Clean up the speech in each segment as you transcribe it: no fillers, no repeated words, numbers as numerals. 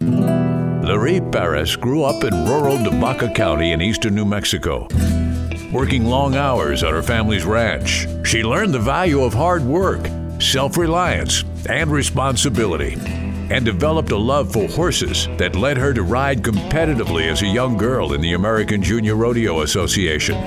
Larie Perez grew up in rural Debaca County in eastern New Mexico. Working long hours on her family's ranch, she learned the value of hard work, self-reliance, and responsibility, and developed a love for horses that led her to ride competitively as a young girl in the American Junior Rodeo Association.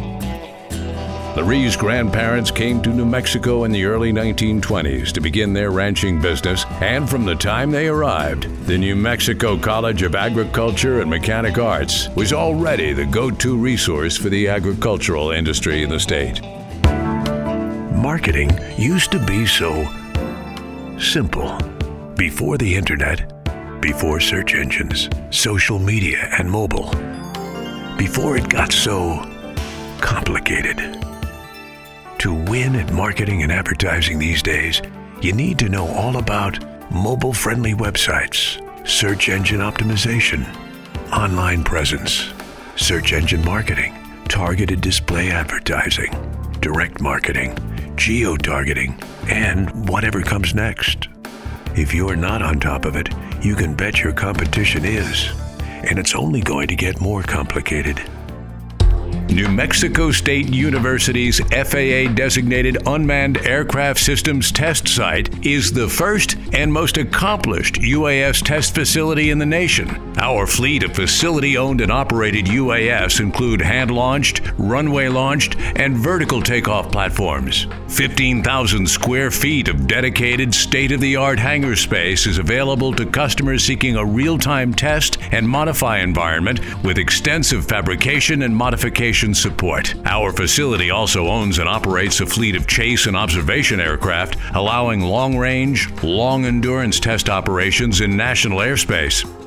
Larie's grandparents came to New Mexico in the early 1920s to begin their ranching business, and from the time they arrived, the New Mexico College of Agriculture and Mechanic Arts was already the go-to resource for the agricultural industry in the state. Marketing used to be so simple. Before the internet, before search engines, social media, and mobile. Before it got so complicated. To win at marketing and advertising these days, you need to know all about mobile-friendly websites, search engine optimization, online presence, search engine marketing, targeted display advertising, direct marketing, geo-targeting, and whatever comes next. If you're not on top of it, you can bet your competition is, and it's only going to get more complicated. New Mexico State University's FAA-designated Unmanned Aircraft Systems Test Site is the first and most accomplished UAS test facility in the nation. Our fleet of facility-owned and operated UAS include hand-launched, runway-launched, and vertical takeoff platforms. 15,000 square feet of dedicated state-of-the-art hangar space is available to customers seeking a real-time test and modify environment with extensive fabrication and modification support. Our facility also owns and operates a fleet of chase and observation aircraft, allowing long-range, long-endurance test operations in national airspace.